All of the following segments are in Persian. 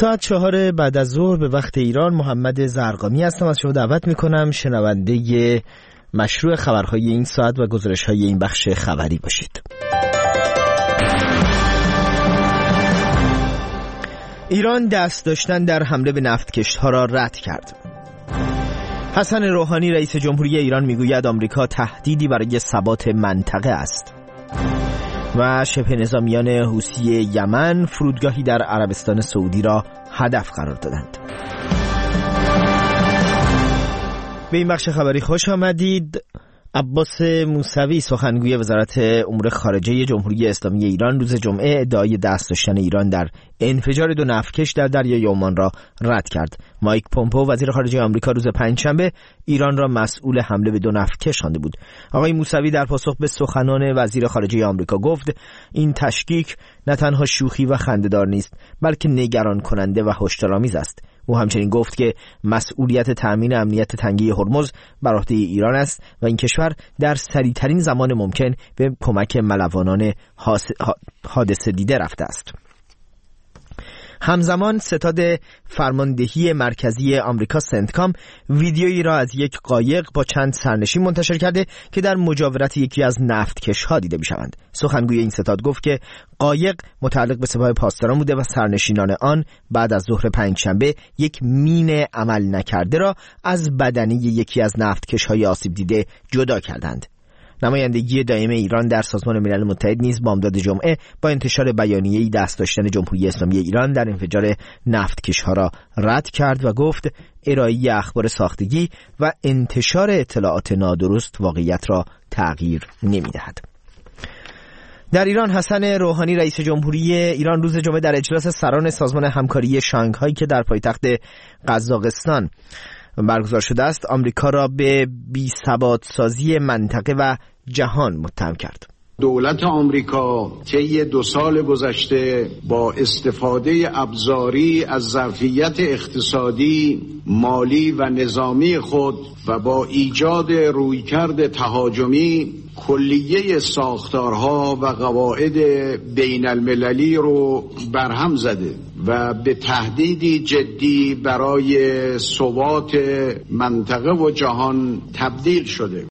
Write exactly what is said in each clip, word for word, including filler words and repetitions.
ساعت چهار بعد از ظهر به وقت ایران محمد زرقامی هستم. از شما دعوت میکنم شنونده مشروع خبرهای این ساعت و گزارش‌های این بخش خبری باشید. ایران دست داشتن در حمله به نفتکش‌ها را رد کرد. حسن روحانی رئیس جمهوری ایران میگوید آمریکا تهدیدی برای ثبات منطقه است. و شبه نظامیان حوثی یمن فرودگاهی در عربستان سعودی را هدف قرار دادند. به این بخش خبری خوش آمدید. عباس موسوی سخنگوی وزارت امور خارجه جمهوری اسلامی ایران روز جمعه ادعای دست داشتن ایران در انفجار دو نفتکش در دریای عمان را رد کرد. مایک پومپئو وزیر خارجه آمریکا روز پنجشنبه ایران را مسئول حمله به دو نفتکش خوانده بود. آقای موسوی در پاسخ به سخنان وزیر خارجه آمریکا گفت این تشکیک نه تنها شوخی و خنده‌دار نیست بلکه نگران کننده و هشدارآمیز است. او همچنین گفت که مسئولیت تأمین امنیت تنگه هرمز بر عهده ایران است و این کشور در سریعترین زمان ممکن به کمک ملوانان حادثه دیده رفته است. همزمان ستاد فرماندهی مرکزی آمریکا سنتکام ویدیویی را از یک قایق با چند سرنشین منتشر کرده که در مجاورت یکی از نفتکش‌ها دیده می‌شوند. سخنگوی این ستاد گفت که قایق متعلق به سپاه پاسداران بوده و سرنشینان آن بعد از ظهر پنجشنبه یک مین عمل نکرده را از بدنه یکی از نفتکش‌های آسیب دیده جدا کردند. نمایندگی دائم ایران در سازمان ملل متحد نیز بامداد جمعه با انتشار بیانیه‌ای دست داشتن جمهوری اسلامی ایران در انفجار نفتکش‌ها را رد کرد و گفت ارائه اخبار ساختگی و انتشار اطلاعات نادرست واقعیت را تغییر نمی‌دهد. در ایران حسن روحانی رئیس جمهوری ایران روز جمعه در اجلاس سران سازمان همکاری شانگهای که در پایتخت قزاقستان برگزار شده است آمریکا را به بی‌ثبات سازی منطقه و جهان متهم کرد. دولت آمریکا طی دو سال گذشته با استفاده ابزاری از ظرفیت اقتصادی، مالی و نظامی خود و با ایجاد رویکرد تهاجمی کلیه ساختارها و قواعد بین المللی رو برهم زده و به تهدیدی جدی برای ثبات منطقه و جهان تبدیل شده.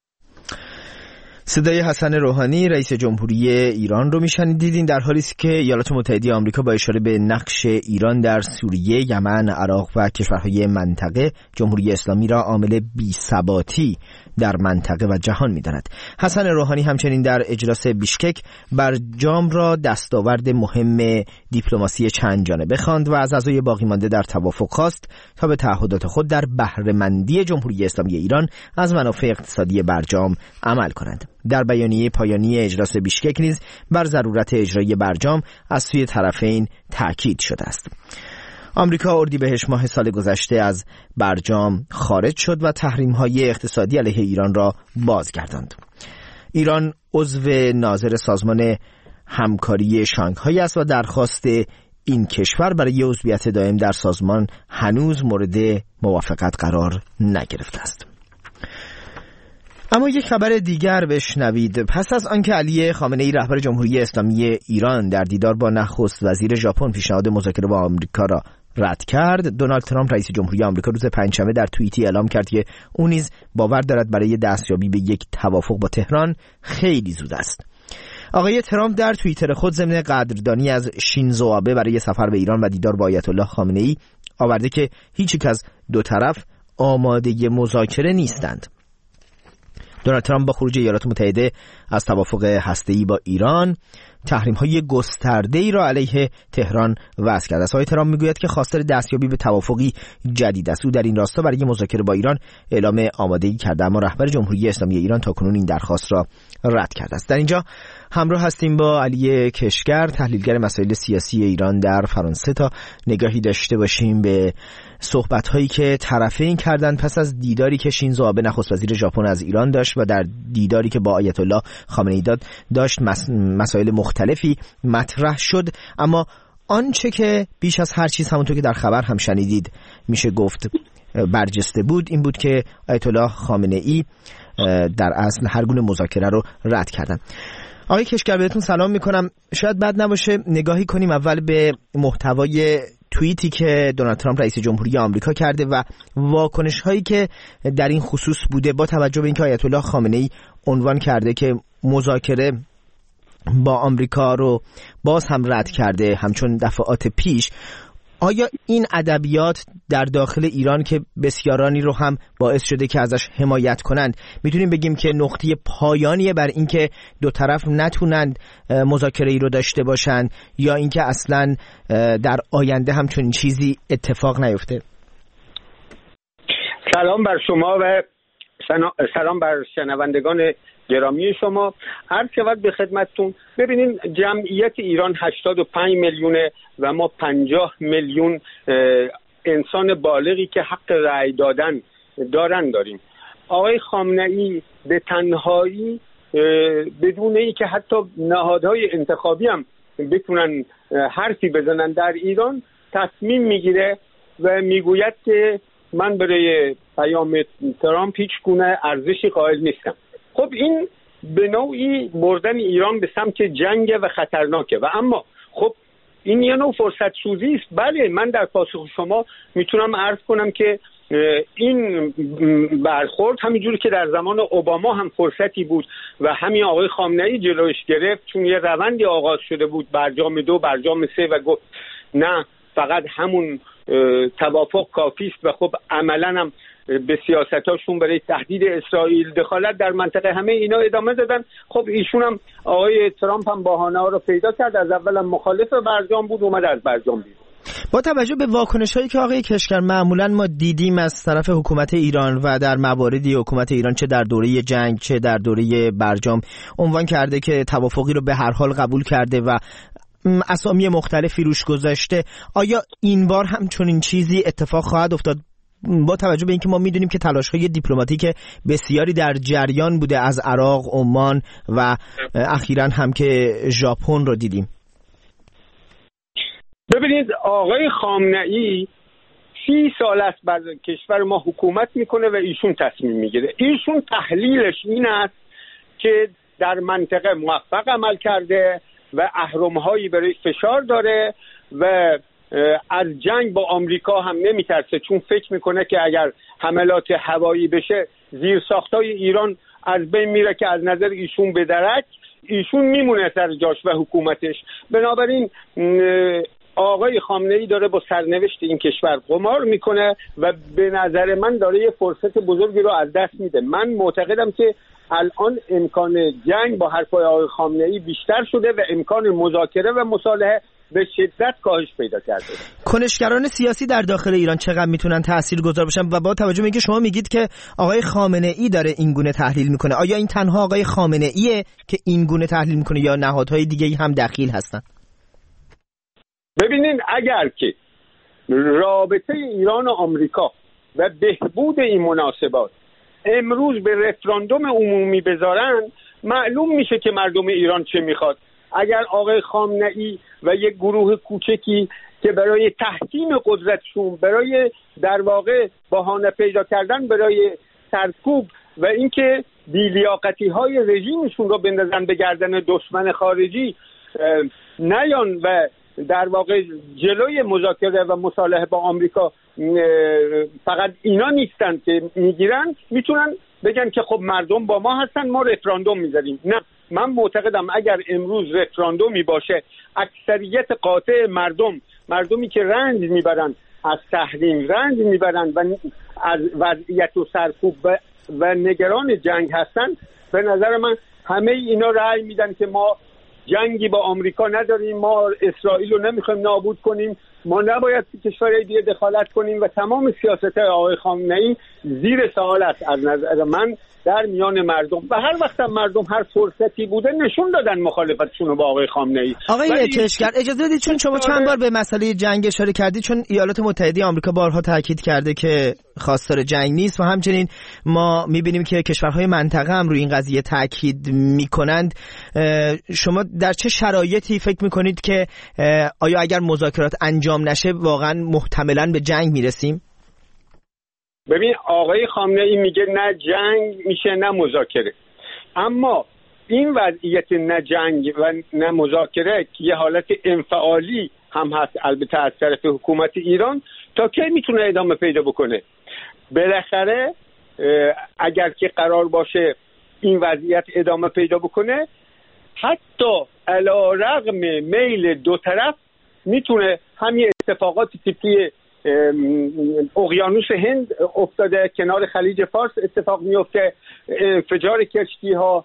صدای حسن روحانی رئیس جمهوری ایران رو میشنیدید. این در حالی است که ایالات متحده آمریکا با اشاره به نقش ایران در سوریه، یمن، عراق و کشورهای منطقه جمهوری اسلامی را عامل بی‌ثباتی در منطقه و جهان می‌داند. حسن روحانی همچنین در اجلاس بیشکک برجام را دستاورد مهم دیپلماسی چند جانبه خواند و از اعضای باقی مانده در توافق خواست تا به تعهدات خود در بهره‌مندی جمهوری اسلامی ایران از منافع اقتصادی برجام عمل کنند. در بیانیه پایانی اجلاس بیشکک نیز بر ضرورت اجرای برجام از سوی طرفین تأکید شده است. آمریکا اردیبهشت ماه سال گذشته از برجام خارج شد و تحریم‌های اقتصادی علیه ایران را بازگرداند. ایران عضو ناظر سازمان همکاری شانگهای است و درخواست این کشور برای عضویت دائم در سازمان هنوز مورد موافقت قرار نگرفته است. اما یک خبر دیگر بشنوید. پس از آنکه علی خامنه‌ای رهبر جمهوری اسلامی ایران در دیدار با نخست وزیر ژاپن پیشنهاد مذاکره با آمریکا را رد کرد، دونالد ترامپ رئیس جمهوری آمریکا روز پنجشنبه در توییتی اعلام کرد که او نیز باور دارد برای دستیابی به یک توافق با تهران خیلی زود است. آقای ترامپ در توییتر خود ضمن قدردانی از شینزو آبه برای سفر به ایران و دیدار با آیت الله خامنه‌ای آورده که هیچ یک از دو طرف آماده مذاکره نیستند. دونالد ترامپ با خروج ایالات متحده از توافق هسته‌ای با ایران تحریم‌های گسترده‌ای را علیه تهران وضع کرده است. آقای ترامپ میگوید که خواستار دستیابی به توافقی جدید است. او در این راستا برای مذاکره با ایران اعلام آمادگی کرده، اما رهبر جمهوری اسلامی ایران تاکنون این درخواست را رد کرده است. در اینجا همراه هستیم با علی کشگر، تحلیلگر مسائل سیاسی ایران در فرانسه، تا نگاهی داشته باشیم به صحبت‌هایی که طرفین کردند پس از دیداری که شینزو آبه نخست وزیر ژاپن از ایران داشت و در دیداری که با آیت الله خامنه‌ای داشت مس... مسائل مختلفی مطرح شد. اما آنچه که بیش از هر چیز همونطور که در خبر هم شنیدید میشه گفت برجسته بود این بود که آیت الله خامنه‌ای در اصل هر گونه مذاکره رو رد کردن. آقای کشگر بهتون سلام میکنم. شاید بد نباشه نگاهی کنیم اول به محتوای توییتی که دونالد ترامپ رئیس جمهوری آمریکا کرده و واکنش هایی که در این خصوص بوده، با توجه به اینکه آیت الله خامنه ای عنوان کرده که مذاکره با آمریکا رو باز هم رد کرده همچون دفعات پیش، آیا این ادبیات در داخل ایران که بسیارانی رو هم باعث شده که ازش حمایت کنند، میتونیم بگیم که نقطه پایانیه بر اینکه دو طرف نتونند مذاکره ای رو داشته باشند، یا اینکه اصلا در آینده همچون چیزی اتفاق نیفته؟ سلام بر شما و سلام بر شنوندگان گرامی شما. عرض شود به خدمتتون، ببینین جمعیت ایران هشتاد و پنج میلیونه و ما پنجاه میلیون انسان بالغی که حق رأی دادن دارن داریم. آقای خامنه ای به تنهایی بدون ای که حتی نهادهای انتخابی هم بتونن حرفی بزنن در ایران تصمیم میگیره و میگوید که من برای پیام ترامپ هیچ گونه ارزشی قائل نیستم. خب این به نوعی بردن ایران به سمت جنگ و خطرناکه. و اما خب این یه نوع فرصت سوزی است. بله، من در پاسخ شما میتونم عرض کنم که این برخورد همینجوری که در زمان اوباما هم فرصتی بود و همین آقای خامنه ای جلوش گرفت، چون یه روندی آغاز شده بود برجام دو برجام سه و گفت نه فقط همون توافق کافی است و خب عملاً هم به سیاستاشون برای تهدید اسرائیل، دخالت در منطقه، همه اینا ادامه دادن. خب ایشون هم آقای ترامپ هم بهانه ها رو پیدا کرد، از اول هم مخالف برجام بود، اومد از برجام بیرون. با توجه به واکنش هایی که آقای کشکر معمولا ما دیدیم از طرف حکومت ایران و در مواردی حکومت ایران چه در دوره جنگ چه در دوره برجام عنوان کرده که توافقی رو به هر حال قبول کرده و اسامی مختلفی روش گذاشته، آیا این بار هم چنین چیزی اتفاق خواهد افتاد؟ با توجه به اینکه ما میدونیم که تلاش‌های دیپلماتیک بسیاری در جریان بوده، از عراق، عمان و اخیراً هم که ژاپن رو دیدیم. ببینید آقای خامنه ای سی سال است بر کشور ما حکومت میکنه و ایشون تصمیم میگیره. ایشون تحلیلش این است که در منطقه موفق عمل کرده و اهرم‌هایی برای فشار داره و از جنگ با آمریکا هم نمیترسه، چون فکر میکنه که اگر حملات هوایی بشه زیرساختای ایران از بین میره که از نظر ایشون به درک ایشون میمونه سر جاش و حکومتش. بنابراین آقای خامنه ای داره با سرنوشت این کشور قمار میکنه و به نظر من داره یه فرصت بزرگی رو از دست میده. من معتقدم که الان امکان جنگ با حرفای آقای خامنه ای بیشتر شده و امکان مذاکره و مصالحه به شدت کاهش پیدا کرده. کنشگران سیاسی در داخل ایران چقدر میتونن تاثیرگذار باشن و با توجه به اینکه شما میگید که آقای خامنه ای داره این گونه تحلیل میکنه، آیا این تنها آقای خامنه ایه که این گونه تحلیل میکنه یا نهادهای دیگه‌ای هم دخیل هستن؟ ببینین اگر که رابطه ایران و آمریکا و بهبود این مناسبات امروز به رفراندوم عمومی بذارن، معلوم میشه که مردم ایران چه میخواد. اگر آقای خامنه ای و یک گروه کوچکی که برای تحکیم قدرتشون، برای در واقع بهانه پیدا کردن برای سرکوب و اینکه بی‌لیاقتی های رژیمشون رو بندازن به گردن دشمن خارجی نیان و در واقع جلوی مذاکره و مصالحه با آمریکا فقط اینا نیستن که میگیرن، میتونن بگن که خب مردم با ما هستن، ما رفراندوم میذاریم. نه، من معتقدم اگر امروز رفراندومی باشه، اکثریت قاطع مردم، مردمی که رنج میبرن از تحریم، رنج میبرن و از وضعیت و سرکوب و, و نگران جنگ هستن، به نظر من همه اینا رأی میدن که ما جنگی با آمریکا نداریم، ما اسرائیل رو نمیخوایم نابود کنیم، ما نباید کشورهای دیگه دخالت کنیم و تمام سیاست آقای خامنه ای زیر سوال است از نظر من در میان مردم. و هر وقت مردم هر فرصتی بوده نشون دادن مخالفتشون رو با آقای خامنه ای. آقای کشکر اجازه بدید، چون شما چند بار به مسئله جنگ اشاره کردید، چون ایالات متحده آمریکا بارها تاکید کرده که خواستار جنگ نیست و همچنین ما میبینیم که کشورهای منطقه هم روی این قضیه تاکید میکنند، شما در چه شرایطی فکر میکنید که آیا اگر مذاکرات انجام نشه واقعا محتملاً به جنگ میرسیم؟ ببین آقای خامنه ای میگه نه جنگ میشه نه مذاکره، اما این وضعیت نه جنگ و نه مذاکره که یه حالت انفعالی هم هست، البته از طرف حکومت ایران، تا کی میتونه ادامه پیدا بکنه؟ بالاخره اگر که قرار باشه این وضعیت ادامه پیدا بکنه، حتی علی رغم میل دو طرف میتونه همین اتفاقات تیپی اقیانوس هند افتاده، کنار خلیج فارس اتفاق میفته، انفجار کشتی ها،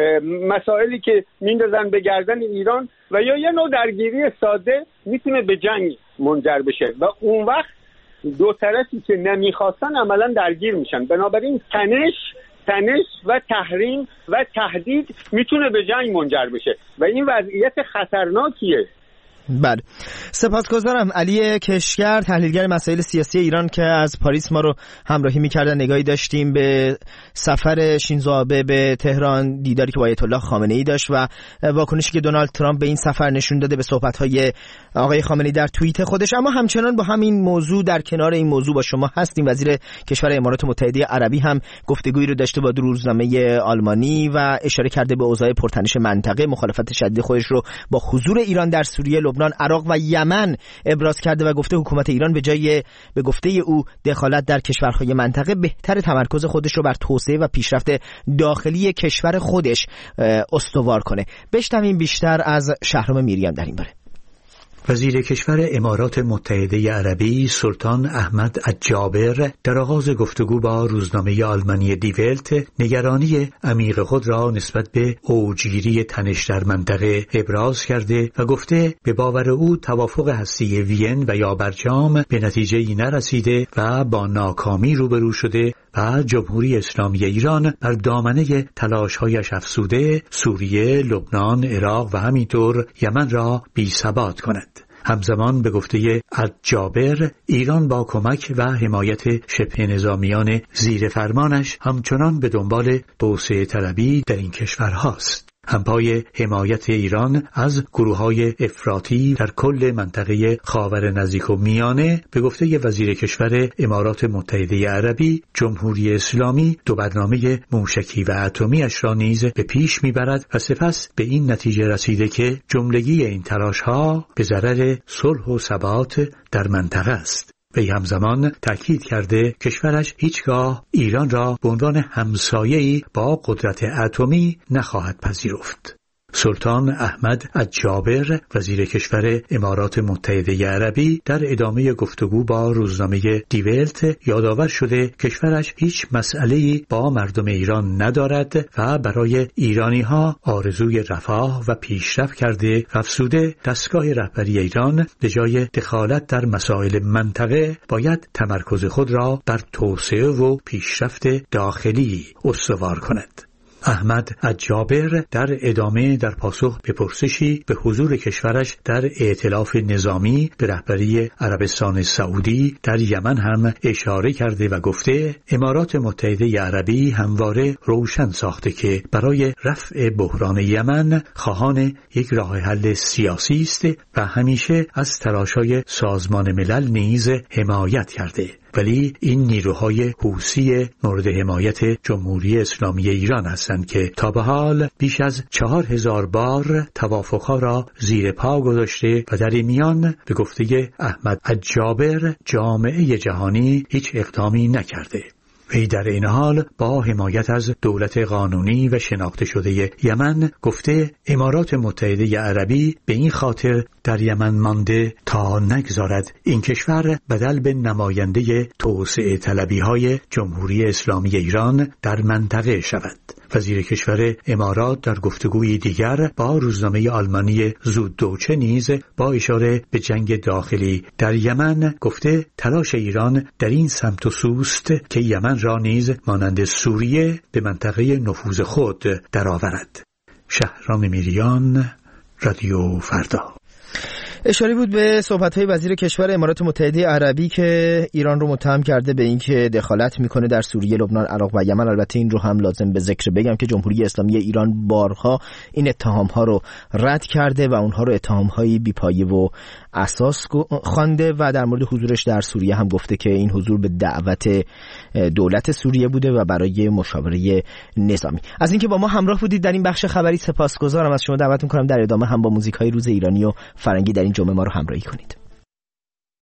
مسائلی که میندازن به گردن ایران و یا یه نوع درگیری ساده میتونه به جنگ منجر بشه و اون وقت دو طرفی که نمیخواستن عملا درگیر میشن. بنابراین تنش تنش و تحریم و تهدید میتونه به جنگ منجر بشه و این وضعیت خطرناکیه. بله، سپاسگزارم. علی کشگر، تحلیلگر مسائل سیاسی ایران که از پاریس ما رو همراهی می‌کردن. نگاهی داشتیم به سفر شینزو آبه به تهران، دیداری که با آیت الله خامنه‌ای داشت و واکنشی که دونالد ترامپ به این سفر نشون داده به صحبت‌های آقای خامنه‌ای در توییت خودش. اما همچنان با همین موضوع، در کنار این موضوع با شما هستیم. وزیر کشور امارات متحده عربی هم گفتگویی رو داشته با روزنامه آلمانی و اشاره کرده به اوضاع پرتنش منطقه، مخالفت شدید خودش رو با حضور ایران در سوریه، لبنان، عراق و یمن ابراز کرده و گفته حکومت ایران به جای به گفته او دخالت در کشورهای منطقه، بهتر تمرکز خودش رو بر توسعه و پیشرفت داخلی کشور خودش استوار کنه. بشنویم بیشتر از شهرام میریان در این باره. وزیر کشور امارات متحده عربی سلطان احمد الجابر در آغاز گفتگو با روزنامه آلمانی دی ولت نگرانی عمیق خود را نسبت به اوجگیری تنش در منطقه ابراز کرده و گفته به باور او توافق هستی وین و یا برجام به نتیجه‌ای نرسیده و با ناکامی روبرو شده و جمهوری اسلامی ایران بر دامنه تلاش‌هایش افزوده سوریه، لبنان، عراق و همینطور یمن را بی‌ثبات کند. همزمان به گفته الجابر ایران با کمک و حمایت شبه نظامیان زیر فرمانش همچنان به دنبال توسعه طلبی در این کشورهاست. همپای حمایت ایران از گروه‌های افراطی در کل منطقه خاور نزدیک و میانه، به گفته وزیر کشور امارات متحده عربی، جمهوری اسلامی دو برنامه موشکی و اتمی‌اش را نیز به پیش می‌برد و سپس به این نتیجه رسیده که جملگی این تلاش‌ها به ضرر صلح و ثبات در منطقه است. وی همزمان تأکید کرده کشورش هیچگاه ایران را به عنوان همسایه‌ای با قدرت اتمی نخواهد پذیرفت. سلطان احمد الجابر وزیر کشور امارات متحده عربی در ادامه گفتگو با روزنامه دی ولت یادآور شده کشورش هیچ مسئله‌ای با مردم ایران ندارد و برای ایرانی‌ها آرزوی رفاه و پیشرفت کرده و افزوده دستگاه رهبری ایران به جای دخالت در مسائل منطقه باید تمرکز خود را بر توسعه و پیشرفت داخلی استوار کند. احمد الجابر در ادامه در پاسخ به پرسشی به حضور کشورش در ائتلاف نظامی به رهبری عربستان سعودی در یمن هم اشاره کرده و گفته امارات متحده عربی همواره روشن ساخته که برای رفع بحران یمن خواهان یک راه حل سیاسی است و همیشه از تلاش‌های سازمان ملل نیز حمایت کرده. ولی این نیروهای حوثی مورد حمایت جمهوری اسلامی ایران هستند که تا به حال بیش از چهار هزار بار توافقها را زیر پا گذاشته و در این میان به گفته احمد الجابر جامعه جهانی هیچ اقدامی نکرده. وی در این حال با حمایت از دولت قانونی و شناخته شده یمن گفته امارات متحده عربی به این خاطر در یمن مانده تا نگذارد این کشور بدل به نماینده توسعه طلبی های جمهوری اسلامی ایران در منطقه شود. وزیر کشور امارات در گفتگوی دیگر با روزنامه آلمانی زوددوچه نیز با اشاره به جنگ داخلی در یمن گفته تلاش ایران در این سمت و سوست که یمن را نیز مانند سوریه به منطقه نفوذ خود درآورد. شهرام میریان، رادیو فردا. اشاره بود به صحبت‌های وزیر کشور امارات متحده عربی که ایران رو متهم کرده به اینکه دخالت میکنه در سوریه، لبنان، عراق و یمن. البته این رو هم لازم به ذکر بگم که جمهوری اسلامی ایران بارها این اتهام‌ها رو رد کرده و اونها رو اتهام‌های بی‌پایه و اساس خوانده و در مورد حضورش در سوریه هم گفته که این حضور به دعوت دولت سوریه بوده و برای مشاوره نظامی. از اینکه با ما همراه بودید در این بخش خبری سپاسگزارم. از شما دعوت می‌کنم در ادامه هم با موزیک‌های روز ایرانی و فرنگی در این جمعه ما رو همراهی کنید.